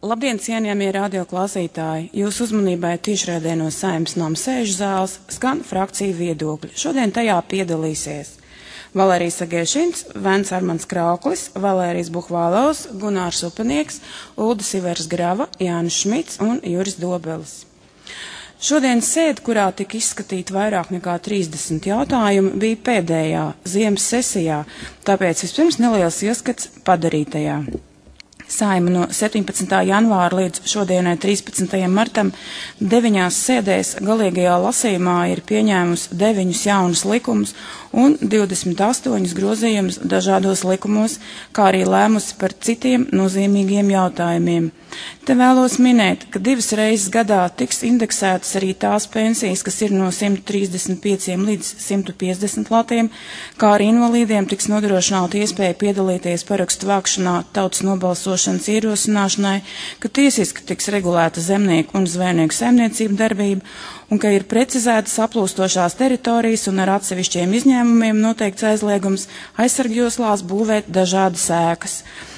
Labdien, cienījamie radioklausītāji! Jūsu uzmanībai tiešraidē no Saeimas nama sēžu zāles skan frakciju viedokļi. Šodien tajā piedalīsies Valērijas Agēšins, Vents Armands Krauklis, Valērijas Buhvālaus, Gunārs Upenieks, Uldis Ivers Grava, Jānis Šmits un Juris Dobelis. Šodienas sēde, kurā tika izskatīti vairāk nekā 30 jautājumi, bija pēdējā ziemas sesijā, tāpēc vispirms neliels ieskats padarītajā. Saeima no 17. janvāra līdz šodienai 13. martam 9 sēdēs galīgajā lasījumā ir pieņēmusi 9 jaunus likumus un 28 grozījumus dažādos likumos, kā arī lēmusi par citiem nozīmīgiem jautājumiem. Te vēlos minēt, ka 2 reizes gadā tiks indeksētas arī tās pensijas, kas ir no 135 līdz 150 latiem, kā arī invalīdiem tiks nodrošināta iespēja piedalīties parakstu vākšanā tautas nobalsošanas ierosināšanai, ka tiesiski tiks regulēta zemnieku un zvejnieku saimniecību darbība, un ka ir precizētas aplūstošās teritorijas un ar atsevišķiem izņēmumiem noteikts aizliegums aizsargjoslās būvēt dažādas ēkas.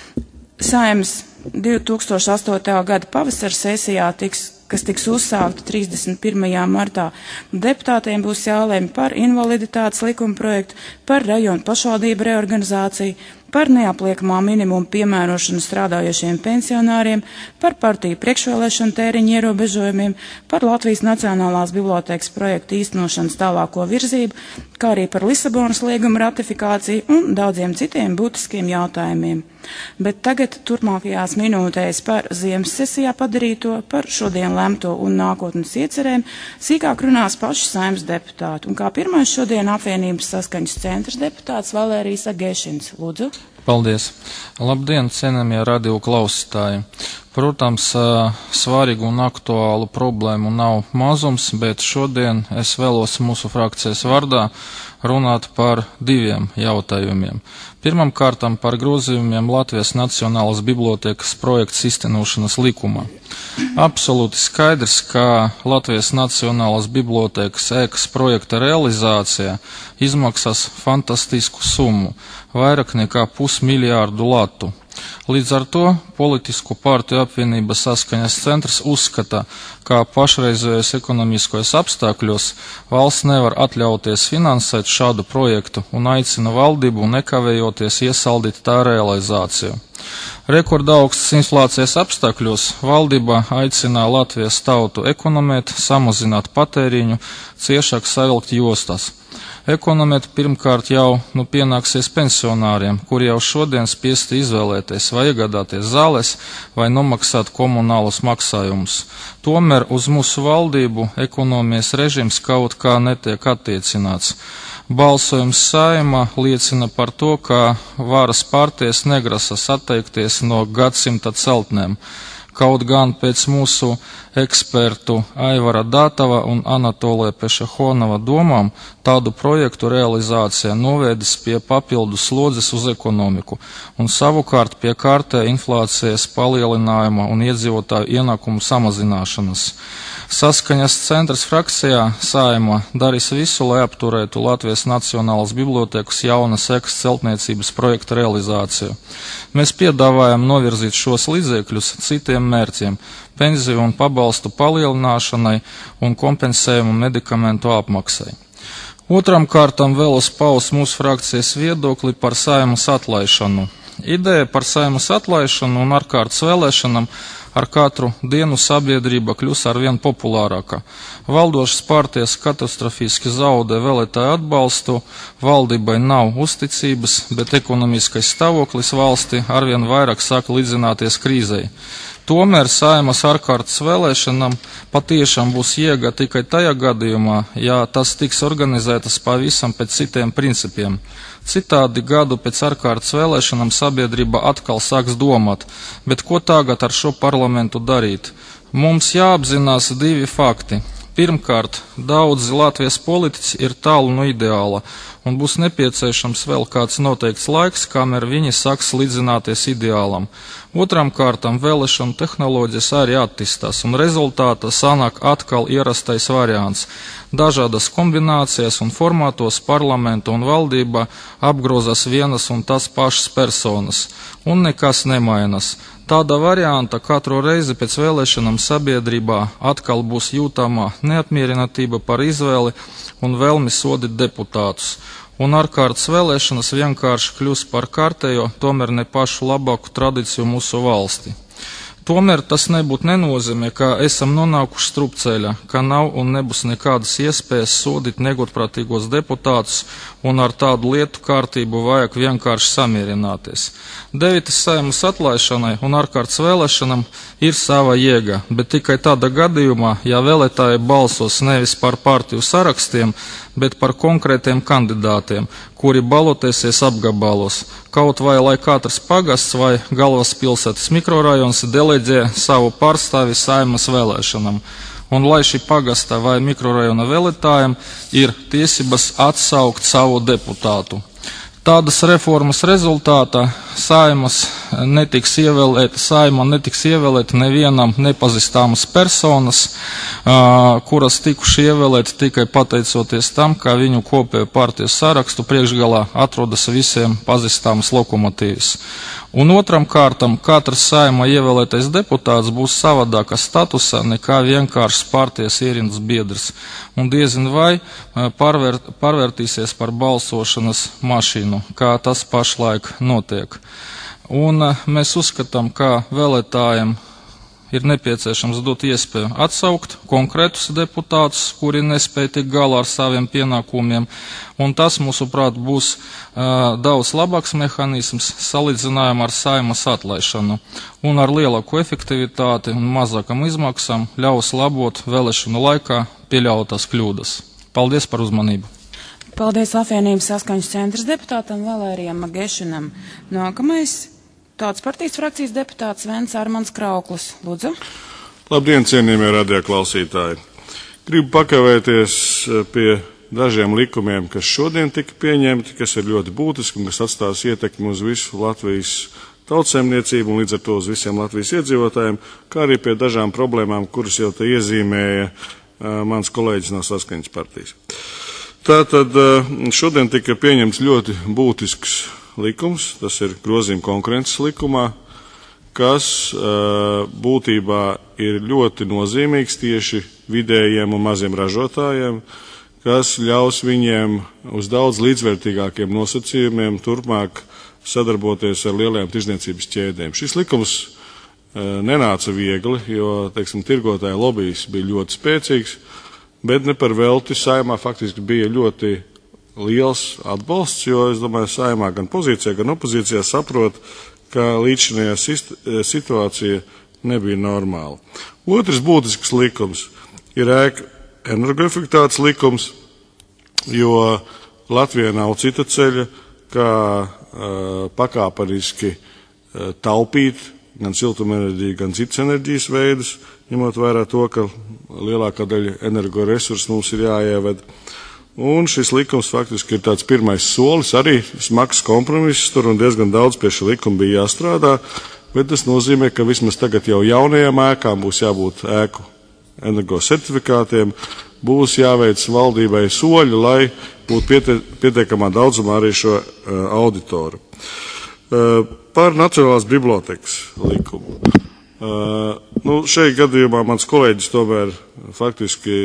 Saeimas 2008. gada pavasara sesijā, kas tiks uzsākta 31. martā, deputātiem būs jālemj par invaliditātes likuma projektu, par rajonu pašvaldību reorganizāciju, par neapliekamā minimumu piemērošanu strādājošiem pensionāriem, par partiju priekšvēlēšanu tēriņu ierobežojumiem, par Latvijas Nacionālās bibliotēkas projektu īstenošanas tālāko virzību, kā arī par Lisabonas līguma ratifikāciju un daudziem citiem būtiskiem jautājumiem. Bet tagad turpmākajās minūtēs par ziemas sesijā padarīto, par šodien lemto un nākotnes iecerēm sīkāk runās paši Saeimas deputāti. Un kā pirmais šodien apvienības saskaņas centrs deputāts Valērijas Agēšins. Lūdzu. Paldies. Labdien, cienījamie radio klausītāji. Protams, svarīgu un aktuālu problēmu nav mazums, bet šodien es vēlos mūsu frakcijas vārdā runāt par 2 jautājumiem. Pirmam kārtam par grozījumiem Latvijas Nacionālās bibliotēkas projekts īstenošanas likumā. Absolūti skaidrs, ka Latvijas Nacionālās bibliotēkas ēkas projekta realizācija izmaksās fantastisku summu, vairāk nekā 500 miljārdu latu. Līdz ar to politisku partiju apvienības saskaņas centrs uzskata, ka pašreizējos ekonomiskos apstākļos valsts nevar atļauties finansēt šādu projektu un aicina valdību nekavējoties iesaldīt tā realizāciju. Rekordaugstas inflācijas apstākļos valdība aicina Latvijas tautu ekonomēt, samazināt patēriņu, ciešāk savilkt jostas. Ekonomēt pirmkārt jau pienāksies pensionāriem, kuri jau šodien spiesti izvēlēties vai iegādāties zāles vai nomaksāt komunālus maksājumus. Tomēr uz mūsu valdību ekonomijas režīms kaut kā netiek attiecināts. Balsojums Saeimā liecina par to, ka varas partijas negrasas atteikties no gadsimta celtnēm. Kaut gan pēc mūsu ekspertu Aivara Datava un Anatolija Pešehonova domām tādu projektu realizācija novedis pie papildu slodzes uz ekonomiku un savukārt pie kārtē inflācijas palielinājuma un iedzīvotāju ienākumu samazināšanas. Saskaņas centrs frakcijā Saeimā darīs visu, lai apturētu Latvijas Nacionālās bibliotēkas jaunas ēkas celtniecības projekta realizāciju. Mēs piedāvājam novirzīt šos līdzekļus citiem mērķiem – pensiju un pabalstu palielināšanai un kompensējumu medikamentu apmaksai. Otram kārtam vēlos paust mūsu frakcijas viedokli par Saeimas atlaišanu. Ideja par Saeimas atlaišanu un ārkārtas vēlēšanām ar katru dienu sabiedrība kļūs arvien populārāka. Valdošas partijas katastrofiski zaudē vēlētāju atbalstu, valdībai nav uzticības, bet ekonomiskais stāvoklis valsti arvien vairāk sāk līdzināties krīzei. Tomēr Saeimas ārkārtas vēlēšanām patiešām būs jēga tikai tajā gadījumā, ja tas tiks organizētas pavisam pēc citiem principiem. Citādi gadu pēc ārkārtas vēlēšanām sabiedrība atkal sāks domāt, bet ko tagad ar šo parlamentu darīt? Mums jāapzinās 2 fakti. Pirmkārt, daudzi Latvijas politiķi ir tālu no ideāla, un būs nepieciešams vēl kāds noteikts laiks, kamēr viņi sāks līdzināties ideālam. Otram kārtam vēlēšanu tehnoloģijas arī attīstās, un rezultātā sanāk atkal ierastais variants. Dažādas kombinācijas un formātos parlamentu un valdība apgrozās vienas un tās pašas personas, un nekas nemainas. Tāda varianta katru reizi pēc vēlēšanām sabiedrībā atkal būs jūtama neapmierinātība par izvēli un vēlmi sodīt deputātus. Un ārkārtas vēlēšanas vienkārši kļūs par kārtējo, tomēr ne pašu labāku tradīciju mūsu valsti. Tomēr tas nebūtu nenozīmē, ka esam nonākuši strupceļā, ka nav un nebūs nekādas iespējas sodīt negodprātīgos deputātus un ar tādu lietu kārtību vajag vienkārši samierināties. 9. Saeimas atlaišanai un ārkārtas vēlēšanām ir sava jēga, bet tikai tādā gadījumā, ja vēlētāji balsos nevis par partiju sarakstiem, bet par konkrētiem kandidātiem, kuri balotēsies apgabalos, kaut vai lai katrs pagasts vai galvaspilsētas mikrorajons deleģē savu pārstāvi Saeimas vēlēšanām, un lai šī pagasta vai mikrorajona vēlētājiem ir tiesības atsaukt savu deputātu. Tādas reformas rezultātā Saima netiks ievēlēt nevienam nepazīstamas personas, kuras tikuši ievēlēt tikai pateicoties tam, ka viņu kopējo partijas sarakstu priekšgalā atrodas visiem pazīstamas lokomotīvas. Un otram kārtam, katrs Saima ievēlētais deputāts būs savādāka statusā nekā vienkāršs partijas ierindas biedrs, un diezin vai pārvērtīsies par balsošanas mašīnu, kā tas pašlaik notiek. Un mēs uzskatām, ka vēlētājiem ir nepieciešams dot iespēju atsaukt konkrētus deputātus, kuri nespēja tikt galā ar saviem pienākumiem, un tas, mūsuprāt, būs daudz labāks mehānisms salīdzinājumā ar Saimas atlaišanu, un ar lielāku efektivitāti un mazākam izmaksām ļaus labot vēlēšanu laikā pieļautās kļūdas. Paldies par uzmanību! Paldies apvienības Saskaņas centra deputātam Valērijam Magešinam. Nākamais Tautas partijas frakcijas deputāts Vents Armans Krauklis. Lūdzu. Labdien, cienījamie radioklausītāji! Gribu pakavēties pie dažiem likumiem, kas šodien tika pieņemti, kas ir ļoti būtiski un kas atstās ietekmi uz visu Latvijas tautsaimniecību un līdz ar to uz visiem Latvijas iedzīvotājiem, kā arī pie dažām problēmām, kuras jau te iezīmēja mans kolēģis no Saskaņas partijas. Tātad šodien tika pieņemts ļoti būtisks likums, tas ir grozījuma konkurences likumā, kas būtībā ir ļoti nozīmīgs tieši vidējiem un maziem ražotājiem, kas ļaus viņiem uz daudz līdzvērtīgākiem nosacījumiem turpmāk sadarboties ar lielajām tirdzniecības ķēdēm. Šis likums nenāca viegli, jo, teiksim, tirgotāja lobijs bija ļoti spēcīgs, bet ne par velti Saeimā faktiski bija ļoti liels atbalsts, jo, es domāju, Saeimā gan pozīcijā, gan opozīcijā saprot, ka līdzinājā situācija nebija normāla. Otrs būtisks likums ir ēku energoefektivitātes likums, jo Latvijā nav cita ceļa, kā pakāpeniski taupīt gan siltumenerģiju, gan citas enerģijas veidus, ņemot vērā to, ka lielākā daļa energoresursu mums ir jāieved. Un šis likums faktiski ir tāds pirmais solis, arī smags kompromiss, tur un diezgan daudz pie šī likuma bija jāstrādā, bet tas nozīmē, ka vismaz tagad jau jaunajām ēkām būs jābūt ēku energosertifikātiem, būs jāveic valdībai soļi, lai būtu pietiekamā daudzumā arī šo auditoru. Par Nacionālās bibliotekas likumu. Šeit gadījumā mans kolēģis tomēr faktiski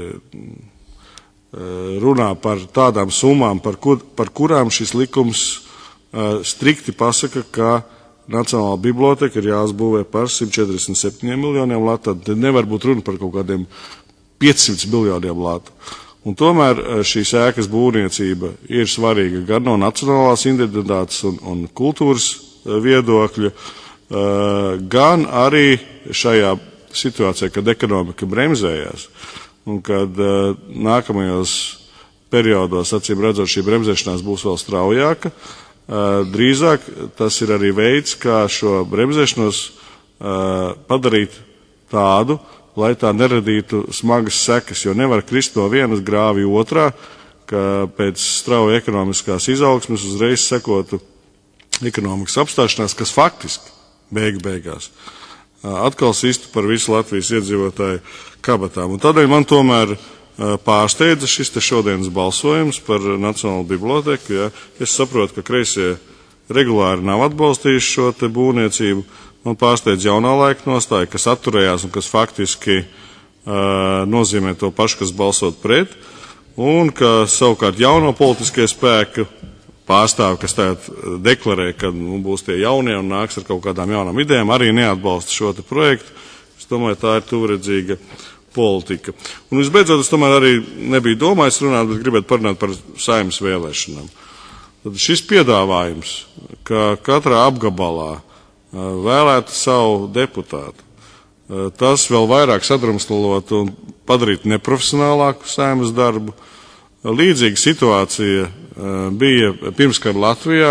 runā par tādām summām, par kurām šis likums strikti pasaka, ka Nacionālā biblioteka ir jāuzbūvē par 147 miljoniem latu, tad nevar būt runa par kaut kādiem 500 miljoniem latu. Un tomēr šīs ēkas būvniecība ir svarīga gan no nacionālās identitātes un kultūras viedokļa, gan arī šajā situācijā, kad ekonomika bremzējās. Un kad nākamajos periodos, acīm redzot, šī bremzēšanās būs vēl straujāka, drīzāk tas ir arī veids, kā šo bremzēšanos padarīt tādu, lai tā neradītu smagas sekas, jo nevar krist no vienas grāvja otrā, ka pēc strauja ekonomiskās izaugsmes uzreiz sekotu ekonomikas apstāšanās, kas faktiski beigās atkal sistu par visu Latvijas iedzīvotāju kabatām. Un tādēļ man tomēr pārsteidza šis te šodienas balsojums par Nacionālo biblioteku. Ja. Es saprotu, ka kreisie regulāri nav atbalstījuši šo te būvniecību, Man pārsteidz jaunā laika nostāja, kas atturējās un kas faktiski nozīmē to pašu, kas balsot pret, un ka savukārt jauno politiskie spēki pārstāvi, kas tagad deklarē, ka būs tie jaunie un nāks ar kaut kādām jaunām idejām, arī neatbalsta šo te projektu. Es domāju, tā ir tuvredzīga politika. Un visbeidzot, es tomēr arī nebiju domājis runāt, bet gribētu parunāt par Saeimas vēlēšanām. Tad šis piedāvājums, ka katrā apgabalā vēlētu savu deputātu, tas vēl vairāk sadrumstalot un padarīt neprofesionālāku Saeimas darbu. Līdzīga situācija bija pirmskara Latvijā,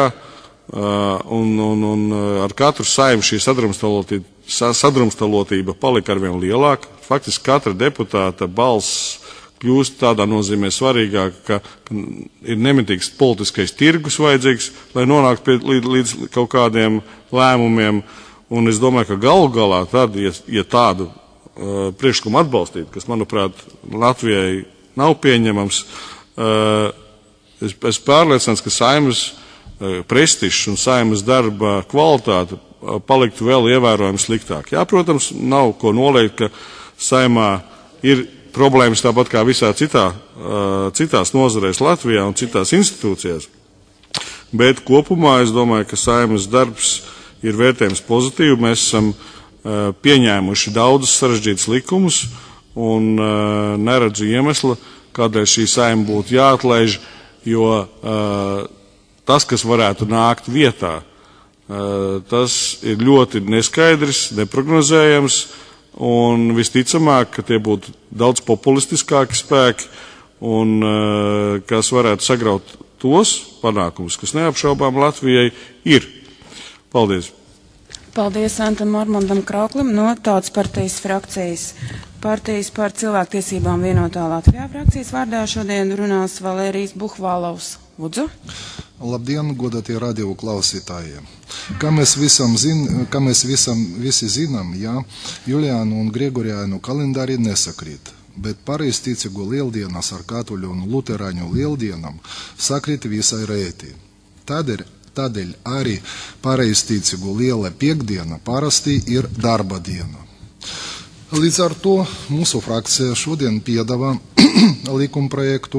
un ar katru Saimu šī sadrumstalotība palika arvien lielāka. Faktiski katra deputāta balss kļūst tādā nozīmē svarīgāka, ka ir nemitīgs politiskais tirgus vajadzīgs, lai nonāktu līdz kaut kādiem lēmumiem. Un es domāju, ka galu galā tad, ja tādu priekšlikumu atbalstīt, kas, manuprāt, Latvijai nav pieņemams, es pārliecināts, ka Saeimas prestižs un Saeimas darba kvalitāte paliktu vēl ievērojami sliktāk. Jā, protams, nav ko noliegt, ka Saeimā ir problēmas tāpat kā visā citās nozarēs Latvijā un citās institūcijās. Bet kopumā es domāju, ka Saeimas darbs ir vērtējums pozitīvi. Mēs esam pieņēmuši daudzus sarežģītus likumus un neredzu iemesla, kādēļ šī Saeima būtu jāatlaiž, jo tas, kas varētu nākt vietā, tas ir ļoti neskaidrs, neprognozējams, un visticamāk, ka tie būtu daudz populistiskāki spēki, un kas varētu sagraut tos panākumus, kas neapšaubām Latvijai ir. Paldies! Paldies Antam Armandam Krauklim no Tautas partijas frakcijas. Partijas par cilvēktiesībām vienotā Latvijā frakcijas vārdā šodien runās Valērijs Buhvalovs. Lūdzu. Labdien, godātie radio klausītāji! Kā mēs visi zinām, jā, Juliānu un Gregoriānu kalendāri nesakrīt, bet pareizticīgo lieldienas ar katoļu un luterāņu lieldienam sakrīt visai rēti. Tādēļ arī pareizticīgo liela piekdiena parasti ir darba diena. Līdz ar to mūsu frakcija šodien piedāvā likumprojektu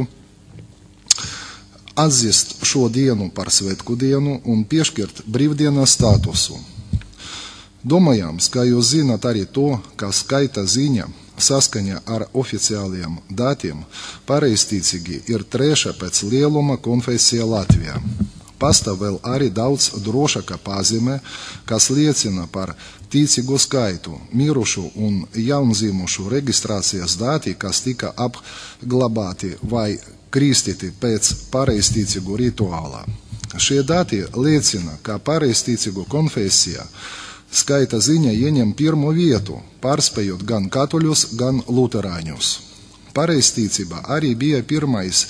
atzīst šo dienu par svētku dienu un piešķirt brīvdienas statusu. Domājams, ka jūs zināt arī to, ka skaita ziņa saskaņā ar oficiāliem datiem pareizticīgi ir trešā pēc lieluma konfesija Latvijā. Pastāv vēl arī daudz drošāka pazīme, kas liecina par ticīgu skaitu, mirušu un jaundzimušu reģistrācijas dati, kas tika apglabāti vai kristīti pēc pareizticīgu rituālā. Šie dati liecina, ka pareizticīgu konfesija skaita ziņa ieņem pirmo vietu, pārspējot gan katoļus, gan luterāņus. Pareizticība arī bija pirmais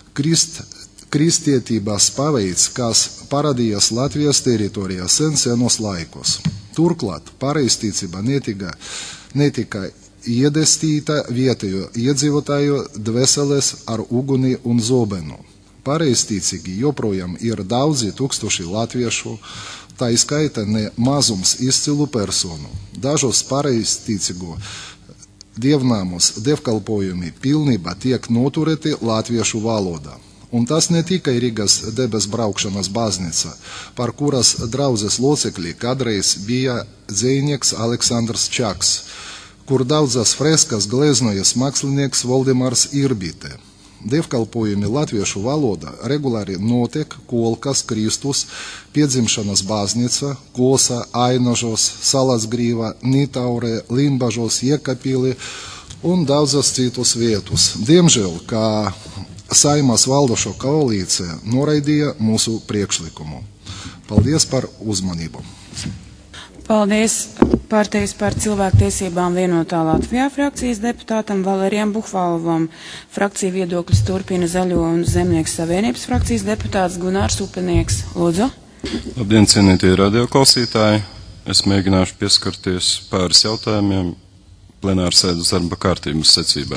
kristietības paveids, kas parādījās Latvijas teritorijā senos laikos. Turklāt pareizticība netika iedestīta vietējo iedzīvotāju dvēseles ar uguni un zobenu. Pareizticīgi joprojām ir daudzi tūkstoši latviešu, tā izskaita ne mazums izcilu personu. Dažos pareizticīgo dievnāmus dievkalpojumi pilnībā tiek noturēti latviešu valodā. Un tas ne tikai Rīgas debes braukšanas baznīca, par kuras draudzes locekļi kādreiz bija dzejnieks Aleksandrs Čaks, kur daudzas freskas gleznojas mākslinieks Voldemārs Irbīte. Dievkalpojumi latviešu valodā regulāri notiek Kolkas, Kristus, Piedzimšanas baznīca, Kosa, Ainažos, Salasgrīva, Nītaurē, Limbažos, Iekapili un daudzas citus vietus. Diemžēl, kā Saeimas valdošo koalīcija noraidīja mūsu priekšlikumu. Paldies par uzmanību. Paldies partijas par cilvēktiesībām vienotā Latvijā frakcijas deputātam Valērijam Buhvalovam. Frakcija viedokļus turpina Zaļo un Zemnieku savienības frakcijas deputāts Gunārs Upenieks. Lūdzu. Labdien, cienītie radioklausītāji. Es mēģināšu pieskarties pāris jautājumiem plenārsēdes darba kārtības secībā.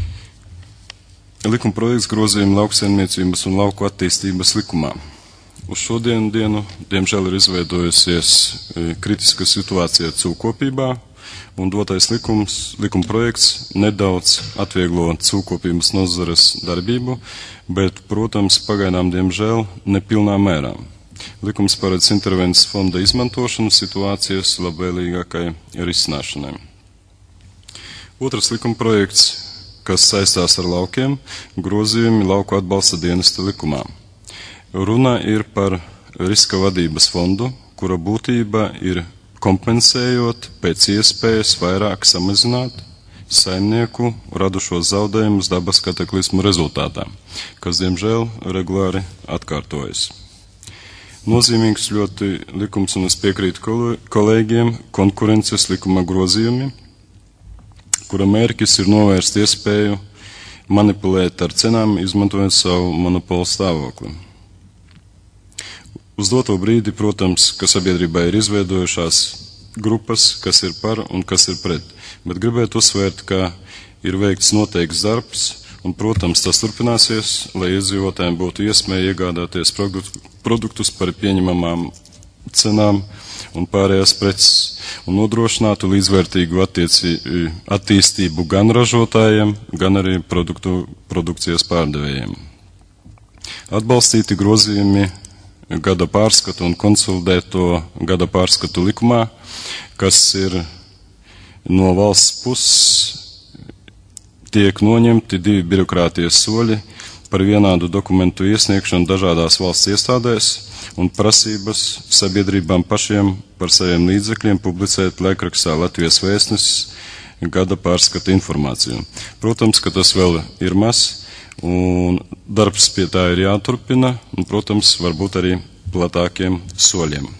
Likuma projekts grozījuma lauksaimniecības un lauku attīstības likumā. uz šodienu dienu, diemžēl, ir izveidojusies kritiska situācija cūkopībā, un dotais likuma projekts nedaudz atvieglo cūkopības nozares darbību, bet, protams, pagaidām, diemžēl, nepilnā mērā. Likums paredz intervences fonda izmantošanu situācijas labvēlīgākai risināšanai. Otrs likuma projekts, kas saistās ar laukiem, grozījumi lauku atbalsta dienesta likumā. Runa ir par riska vadības fondu, kura būtība ir kompensējot pēc iespējas vairāk samazināt saimnieku radušos zaudējumus dabas kataklizmu rezultātā, kas, diemžēl, regulāri atkārtojas. Nozīmīgs ļoti likums, un es piekrītu kolēģiem, konkurences likuma grozījumi, kura mērķis ir novērst iespēju manipulēt ar cenām, izmantojot savu monopolu stāvokli. Uz doto brīdi, protams, ka sabiedrībā ir izveidojušās grupas, kas ir par un kas ir pret, bet gribētu uzsvērt, ka ir veikts noteikts darbs, un, protams, tas turpināsies, lai iedzīvotājiem būtu iespēja iegādāties produktus par pieņemamām cenām un pārējās preces, un nodrošinātu līdzvērtīgu attīstību gan ražotājiem, gan arī produkcijas pārdevējiem. Atbalstīti grozījumi gada pārskatu un konsolidēto gada pārskatu likumā, kas ir no valsts puses tiek noņemti 2 birokrātijas soļi par vienādu dokumentu iesniegšanu dažādās valsts iestādēs un prasības sabiedrībām pašiem par saviem līdzekļiem publicēt laikrakstā Latvijas Vēstnesis gada pārskata informāciju. Protams, ka tas vēl ir maz, un darbs pie tā ir jāturpina, un, protams, varbūt arī platākiem soļiem.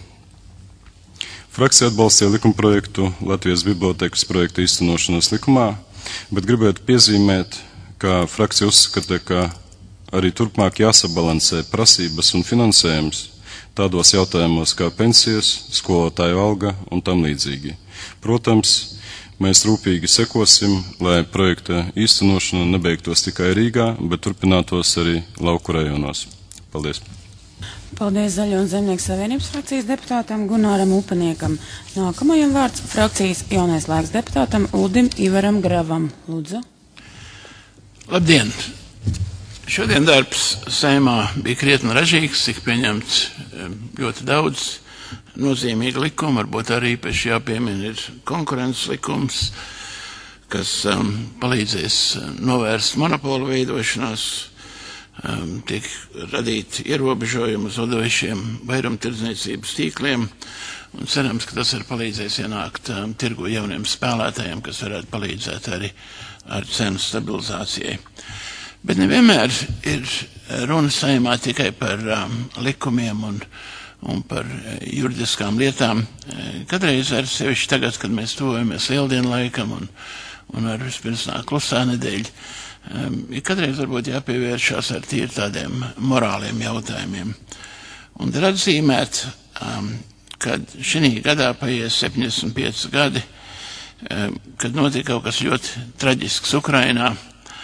Frakcija atbalstīja likumprojektu Latvijas bibliotekas projekta īstenošanas likumā, bet gribētu piezīmēt, ka frakcija uzskata, ka arī turpmāk jāsabalansē prasības un finansējums tādos jautājumos kā pensijas, skolotāju alga un tam līdzīgi. Protams, mēs rūpīgi sekosim, lai projekta īstenošana nebeigtos tikai Rīgā, bet turpinātos arī lauku rajonos. Paldies! Paldies Zaļo un Zemnieku savienības frakcijas deputātam Gunāram Upaniekam. Nākamajam vārds frakcijas Jaunais laiks deputātam Uldim Ivaram Gravam. Lūdzu. Labdien! Šodien darbs Saeimā bija krietni ražīgs, tika pieņemts ļoti daudz nozīmīgu likumu, varbūt arī īpaši jāpiemina ir konkurences likums, kas palīdzēs novērst monopolu veidošanās, tiek radīti ierobežojumi uz vadošiem vairumtirdzniecības tīkliem, un cerams, ka tas ir palīdzējis ienākt tirgu jauniem spēlētājiem, kas varētu palīdzēt arī ar cenu stabilizācijai. Bet nevienmēr ir runa Saeimā tikai par likumiem un par juridiskām lietām. Kadreiz ar sevišķi tagad, kad mēs tuvojamies lieldienu laikam un ar vispirms nāk klusā nedēļa, kadreiz varbūt jāpievēršās ar tīri tādiem morāliem jautājumiem. Un ir atzīmēt, kad šī gadā paies 75 gadi, kad notika kaut kas ļoti traģisks Ukrainā,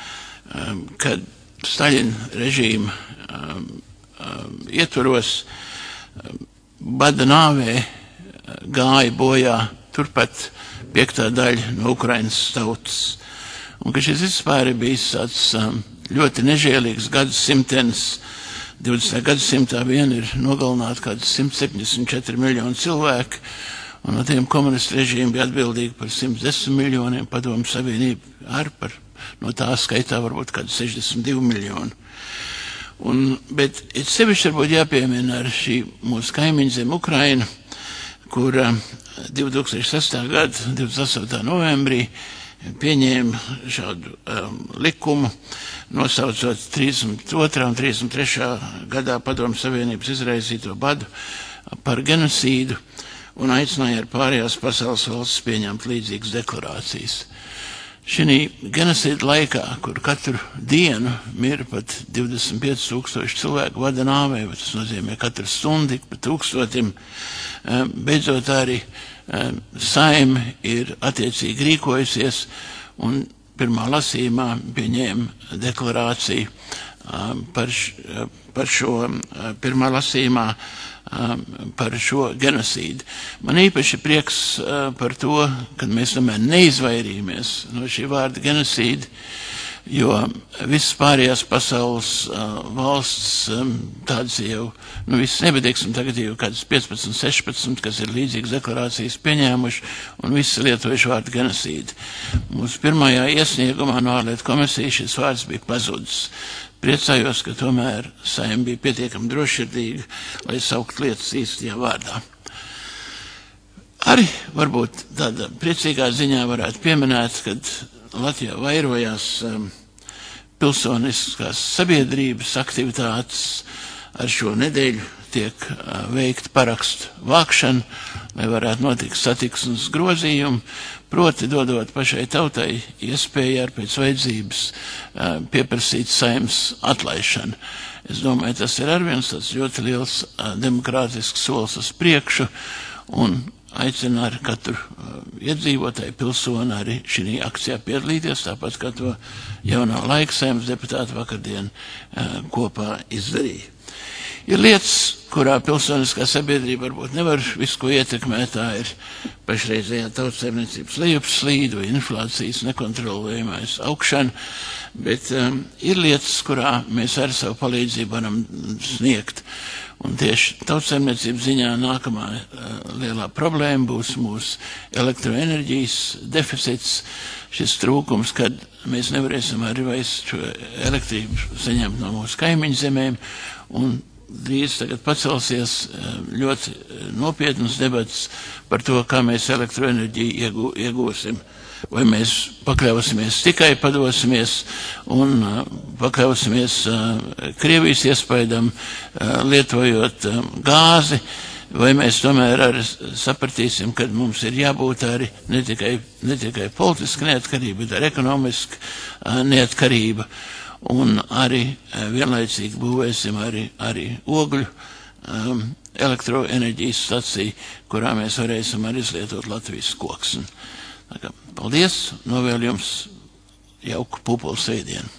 kad Staļina režīma ietvaros bada nāvē gāja bojā turpat 5. daļa no Ukrainas tautas. Un ka šis vispār ir bijis tāds ļoti nežēlīgs gadsimtenis. 20. gadsimtā vien ir nogalināti kāds 174 miljoni cilvēku, un no tiem komunistu režīmi bija atbildīgi par 110 miljoniem, Padomju Savienība ar par no tā skaitā varbūt kādu 62 miljonu. Bet ir sevišķi varbūt jāpiemina ar šī mūsu kaimiņu zem Ukraina, kur 2006. gada 28. novembrī pieņēma šādu likumu, nosaucot 32. un 33. gadā Padomju Savienības izraisīto badu par genocīdu un aicināja ar pārējās pasaules valsts pieņemt līdzīgas deklarācijas. Šī genocīda laikā, kur katru dienu mira pat 25,000 cilvēku vada nāvē, tas nozīmē katru stundu pa 1000, beidzot arī Saeima ir attiecīgi rīkojusies un pirmā lasījumā pieņēma deklarāciju par šo pirmā lasījumā par šo genocīdu. Man īpaši prieks par to, kad mēs tomēr neizvairījāmies no šī vārda genocīda, jo visas pārējās pasaules valsts tādas jau, visas nebeteiksim tagad jau kādas 15, 16, kas ir līdzīgas deklarācijas pieņēmuši un visas lietojuši vārdu genocīdu. Mūsu pirmajā iesniegumā no ārlietu komisijas šis vārds bija pazudis. Priecājos, ka tomēr Saeima bija pietiekami drošsirdīga, lai saukt lietas īstajā vārdā. Arī varbūt tāda priecīgā ziņā varētu pieminēt, kad Latvijā vairojās pilsoniskās sabiedrības aktivitātes. Ar šo nedēļu tiek veikta parakstu vākšana, lai varētu notikt satiksmes grozījumi, proti dodot pašai tautai iespēju ar pēc vajadzības pieprasīt Saeimas atlaišanu. Es domāju, tas ir arviens tāds ļoti liels demokrātisks solis uz priekšu un aicinu ar katru iedzīvotāju pilsoni arī šī akcijā piedalīties, tāpat kā to jaunā laika Saeimas deputāti vakardien kopā izdarīja. Ir lietas, kurā pilsoniskā sabiedrība varbūt nevar visu, ko ietekmēt, tā ir pašreizējā tautsaimniecības lejupslīde vai inflācijas nekontrolējamais augšana, bet ir lietas, kurā mēs ar savu palīdzību varam sniegt. Un tieši tautsaimniecības ziņā nākamā lielā problēma būs mūsu elektroenerģijas deficits, šis trūkums, kad mēs nevarēsim arī vairs šo elektrību saņemt no mūsu kaimiņu zemēm, un drīz tagad pacelsies ļoti nopietnas debats par to, kā mēs elektroenerģiju iegūsim. Vai mēs pakļausimies tikai padosimies un pakļausimies Krievijas iespaidam, lietojot gāzi, vai mēs tomēr arī sapratīsim, ka mums ir jābūt arī ne tikai politiska neatkarība, bet arī ekonomiska neatkarība. Un arī vienlaicīgi būvēsim arī ogļu elektroenerģijas staciju, kurā mēs varēsim arī izlietot Latvijas koksni. Paldies, novēlu jums jauku pupulu svētdienu.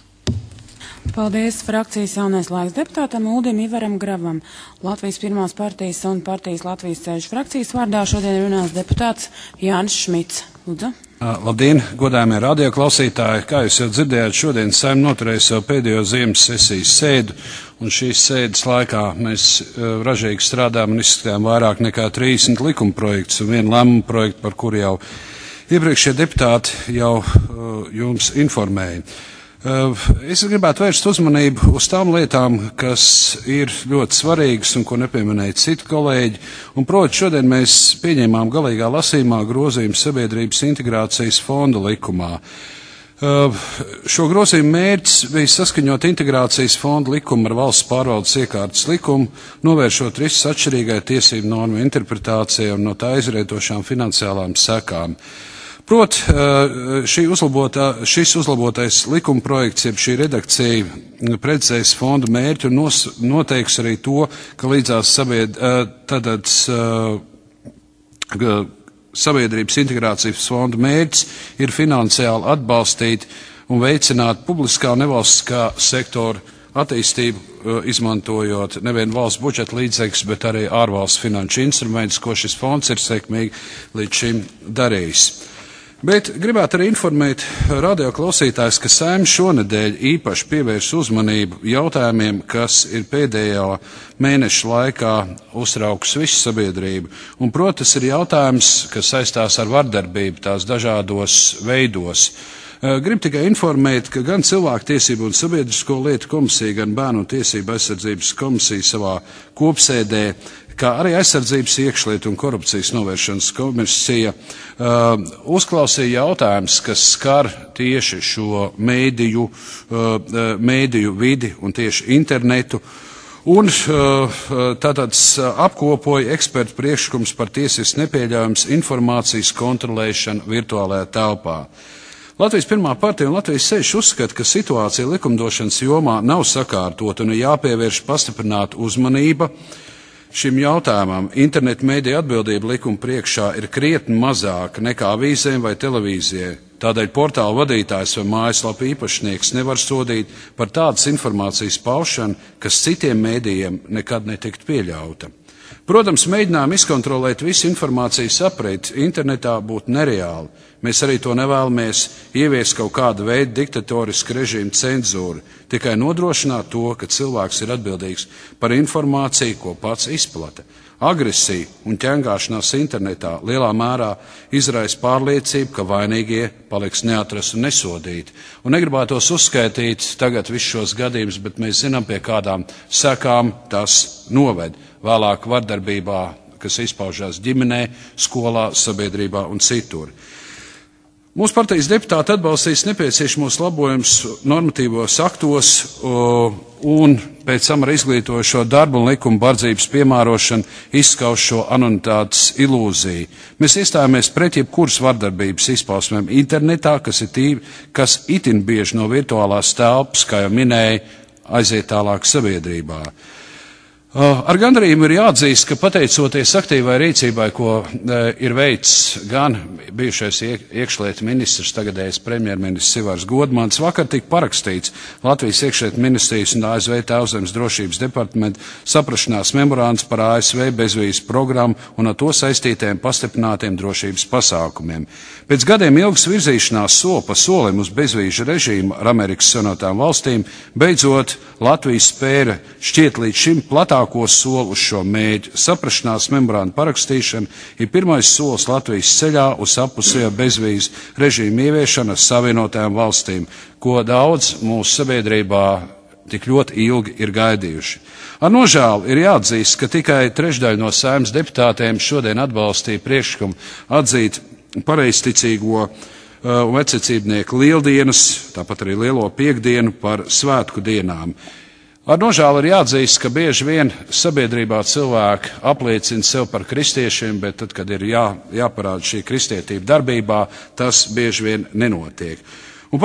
Paldies frakcijas jaunais laiks deputātam Uldim Ivaram Gravam. Latvijas pirmās partijas un partijas Latvijas ceļu frakcijas vārdā šodien runās deputāts Jānis Šmits. Lūdzu. Labdien, godājumie radioklausītāji! Kā jūs jau dzirdējāt, šodien Saeima noturēja savu pēdējo ziemas sesijas sēdu, un šīs sēdes laikā mēs ražīgi strādājam un izskatām vairāk nekā 30 likuma projektus un vienu lēmumu projektu, par kuru jau iepriekšējie deputāti jau jums informēja. Es gribētu vērst uzmanību uz tām lietām, kas ir ļoti svarīgas un ko nepieminēja citi kolēģi, un proti šodien mēs pieņēmām galīgā lasījumā grozījumu sabiedrības integrācijas fonda likumā. Šo grozījumu mērķis bija saskaņot integrācijas fonda likumu ar valsts pārvaldes iekārtas likumu, novēršot riskus atšķirīgai tiesību normu interpretācijai un no tā izrietošām finansiālām sekām. Proti, šis uzlabotais likuma projekts, jeb šī redakcija precizēs fondu mērķi un noteiks arī to, ka līdzās sabiedrības integrācijas fondu mērķis ir finansiāli atbalstīt un veicināt publiskā un nevalstiskā sektora attīstību, izmantojot nevien valsts budžeta līdzekļus, bet arī ārvalsts finanšu instrumentus, ko šis fonds ir sekmīgi līdz šim darījis. Bet gribētu arī informēt radioklausītājus, ka Saeima šonedēļ īpaši pievērs uzmanību jautājumiem, kas ir pēdējā mēneša laikā uztrauks visu sabiedrību. Un, protams, ir jautājums, kas saistās ar vardarbību tās dažādos veidos. Gribu tikai informēt, ka gan Cilvēktiesību un sabiedrisko lietu komisija, gan Bērnu tiesību aizsardzības komisija savā kopsēdē, kā arī aizsardzības iekšlietu un korupcijas novēršanas komisija uzklausīja jautājums, kas skar tieši šo mēdīju vidi un tieši internetu. Un tātad apkopoja ekspertu priekšlikums par tiesisku nepieļaujams informācijas kontrolēšanu virtuālajā telpā. Latvijas pirmā partija un Latvijas ceļš uzskata, ka situācija likumdošanas jomā nav sakārtota un ir jāpievērš pastiprināta uzmanība šim jautājumam. Internetu mēdīju atbildība likuma priekšā ir krietni mazāka nekā avīzēm vai televīzijai. Tādēļ portāla vadītājs vai mājaslapa īpašnieks nevar sodīt par tādas informācijas paušanu, kas citiem mēdījiem nekad netikt pieļauta. Protams, mēģinājumi izkontrolēt visu informācijas apriti internetā būtu nereāli. Mēs arī to nevēlamies ieviest kaut kādu veidu diktatorisku režīmu cenzūru, tikai nodrošināt to, ka cilvēks ir atbildīgs par informāciju, ko pats izplata. Agresija un ķengāšanās internetā lielā mērā izraisa pārliecību, ka vainīgie paliks neatrasti un nesodīti. Un negribētos uzskaitīt tagad visus šos gadījumus, bet mēs zinām, pie kādām sekām tas noved. Vēlāk vardarbībā, kas izpaužās ģimenē, skolā, sabiedrībā un citur. Mūsu partijas deputāti atbalstīs nepieciešamos labojumus normatīvos aktos un pēc tam ar izglītojošo darbu un likuma bardzības piemērošanu izskauž šo anonimitātes ilūziju. Mēs iestājāmies pret jebkuras vardarbības izpausmēm internetā, kas itin bieži no virtuālās telpas, kā jau minēja, aiziet tālāk sabiedrībā. Ar gandarījumu ir jāatzīst, ka pateicoties aktīvai rīcībai, ko ir veicis gan bijušais iekšlietu ministrs, tagadējais premjerministrs Ivars Godmans, vakar tika parakstīts Latvijas iekšlietu ministrijas un ASV Tēvzemes drošības departamenta saprašanās memorāns par ASV bezvīzu programmu un ar to saistītiem pastiprinātiem drošības pasākumiem. Pēc gadiem ilgas virzīšanās soli pa solim uz bezvīžu režīmu ar Amerikas Savienotām valstīm, beidzot Latvija spēra šķiet līdz šim platāko soli uz šo mērķi. Saprašanās memorānu parakstīšana ir pirmais solis Latvijas ceļā uz appusējo bezvīzu režīmu ieviešanu ar Savienotajām valstīm, ko daudz mūsu sabiedrībā tik ļoti ilgi ir gaidījuši. Ar nožēlu ir jāatzīst, ka tikai trešdaļa no Saeimas deputātiem šodien atbalstīja priekšlikumu atzīt pareizticīgo un vececībnieku lieldienas, tāpat arī lielo piekdienu par svētku dienām. Ar nožēlu ir jāatzīst, ka bieži vien sabiedrībā cilvēki apliecina sev par kristiešiem, bet tad, kad ir jāparāda šī kristietība darbībā, tas bieži vien nenotiek. Un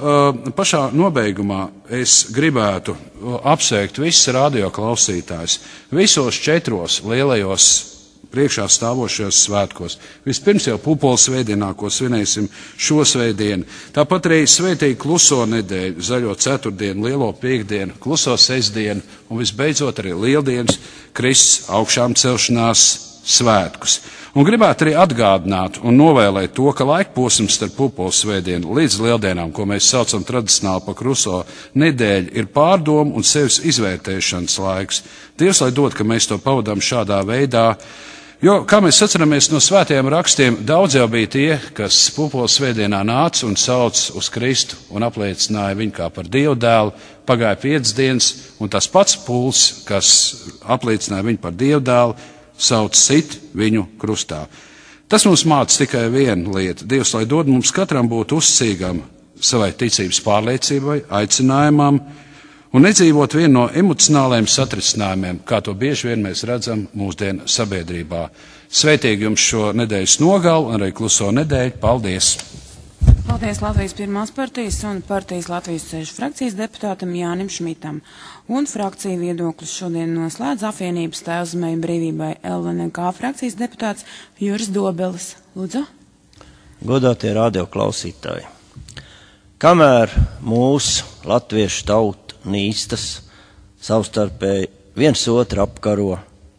pašā nobeigumā es gribētu apsveikt visus radioklausītājus visos 4 lielajos priekšā stāvošajos svētkos. Vispirms jau Pupoles svētdienā, ko svinēsim šo svētdienu. Tāpat arī svētīgi kluso nedēļu, zaļo ceturtdienu, lielo piekdienu, kluso sestdienu un visbeidzot arī lieldienas Kristus augšām celšanās svētkus. Un gribētu arī atgādināt un novēlēt to, ka laikposms starp Pupoles svētdienu līdz lieldienām, ko mēs saucam tradicionāli par kruso nedēļu, ir pārdomu un sevis izvērtēšanas laiks. Dievs, lai dod, ka mēs to pavadām šādā veidā. Jo, kā mēs atceramies no svētajiem rakstiem, daudz jau bija tie, kas Pupoles svētdienā nāca un sauc uz Kristu un apliecināja viņu kā par Dievu dēlu. Pagāja 5 dienas, un tas pats puls, kas apliecināja viņu par Dievu dēlu, sauc sit viņu krustā. Tas mums māca tikai vienu lietu. Dievs, lai dod mums katram būt uzticīgam savai ticības pārliecībai, aicinājumam, un nedzīvot vienu no emocionālajiem satricinājumiem, kā to bieži vien mēs redzam mūsdienu sabiedrībā. Sveitīgi jums šo nedēļas nogalu un arī kluso nedēļu. Paldies! Paldies Latvijas pirmās partijas un partijas Latvijas ceļu frakcijas deputātam Jānim Šmitam. Un frakciju viedokļus šodien noslēdz apvienības Tēvzemei brīvībai LNK frakcijas deputāts Juris Dobelis. Lūdzu. Godātie radioklausītāji, kamēr mūsu latviešu tauta nīstas, savstarpēji viens otru apkaro,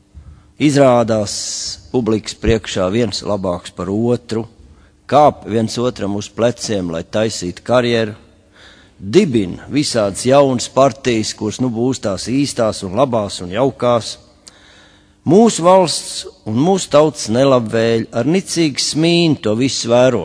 izrādās publikas priekšā viens labāks par otru, kāp viens otram uz pleciem, lai taisītu karjeru, dibina visādas jaunas partijas, kuras būs tās īstās un labās un jaukās. Mūsu valsts un mūsu tautas nelabvēļi ar nicīgu smīnu to visu vēro.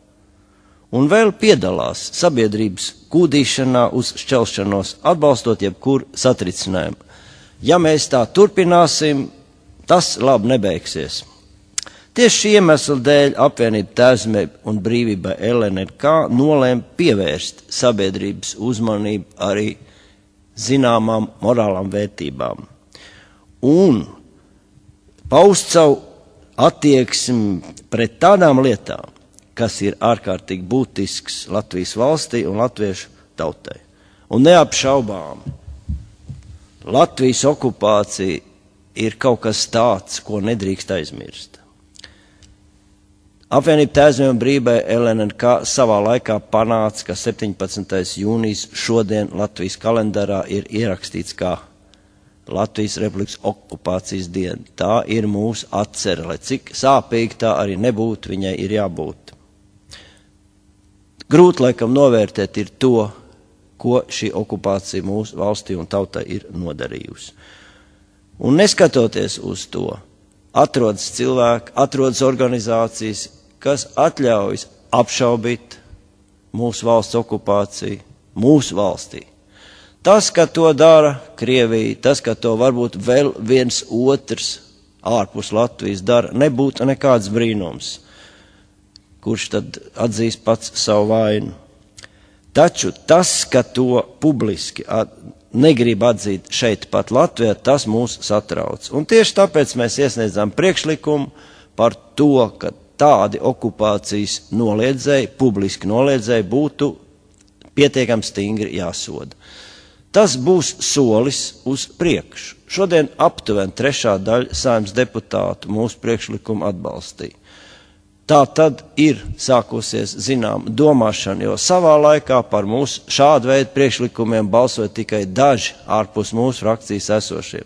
Un vēl piedalās sabiedrības kūdīšanā uz šķelšanos, atbalstot jebkuru satricinājumu. Ja mēs tā turpināsim, tas labi nebeigsies. Tieši šī iemesla dēļ apvienība Tēvzemei un brīvībai LNK nolēma pievērst sabiedrības uzmanību arī zināmām morālām vērtībām un paust savu attieksmi pret tādām lietām, kas ir ārkārtīgi būtisks Latvijas valstī un latviešu tautai. Un neapšaubām, Latvijas okupācija ir kaut kas tāds, ko nedrīkst aizmirst. Apvienība Tēvzemē un brīvībai LNNK savā laikā panāca, ka 17. jūnijas šodien Latvijas kalendārā ir ierakstīts kā Latvijas Republikas okupācijas diena. Tā ir mūsu atcere, lai cik sāpīgi tā arī nebūtu, viņai ir jābūt. Grūti laikam novērtēt ir to, ko šī okupācija mūsu valstī un tautai ir nodarījusi. Un neskatoties uz to, atrodas cilvēki, atrodas organizācijas, kas atļaujas apšaubīt mūsu valsts okupāciju, mūsu valstī. Tas, ka to dara Krievija, tas, ka to varbūt vēl viens otrs ārpus Latvijas dara, nebūtu nekāds brīnums, kurš tad atzīs pats savu vainu. Taču tas, ka to publiski negrib atzīt šeit pat Latvijā, tas mūs satrauc. Un tieši tāpēc mēs iesniedzām priekšlikumu par to, ka tādi okupācijas noliedzēji, publiski noliedzēji būtu pietiekami stingri jāsoda. Tas būs solis uz priekšu. Šodien aptuveni 3. daļa Saeimas deputātu mūsu priekšlikumu atbalstīja. Tā tad ir sākusies, zinām, domāšana, jo savā laikā par mūsu šādu veidu priekšlikumiem balsoja tikai daži ārpus mūsu frakcijas esošie.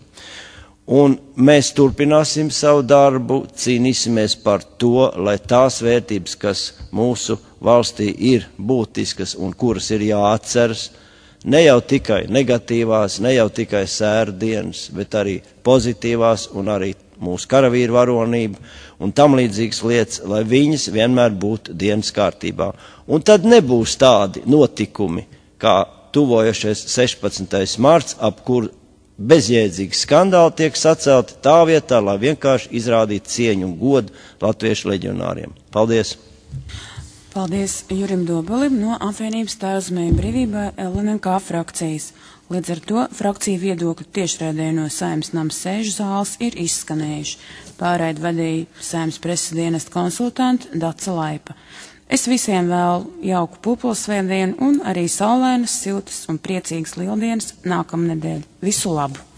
Un mēs turpināsim savu darbu, cīnīsimies par to, lai tās vērtības, kas mūsu valstī ir būtiskas un kuras ir jāatceras, ne jau tikai negatīvās, ne jau tikai sērdienas, bet arī pozitīvās un arī mūsu karavīru varonība un tam līdzīgas lietas, lai viņas vienmēr būtu dienas kārtībā. Un tad nebūs tādi notikumi, kā tuvojošais 16. marts, ap kuru bezjēdzīgi skandāli tiek sacelti tā vietā, lai vienkārši izrādītu cieņu un godu latviešu leģionāriem. Paldies! Paldies Jurim Dobelim no Apvienības Tēvzemē un brīvībai LNNK frakcijas. Līdz ar to frakciju viedokļu tiešraidē no Saeimas nama sēžu zāles ir izskanējuši. Pārraidi vadīja Saeimas preses dienesta konsultante Dace Laipa. Es visiem vēlu jauku Pupulu svētdienu un arī saulainas, siltas un priecīgas lieldienas nākamnedēļ. Visu labu!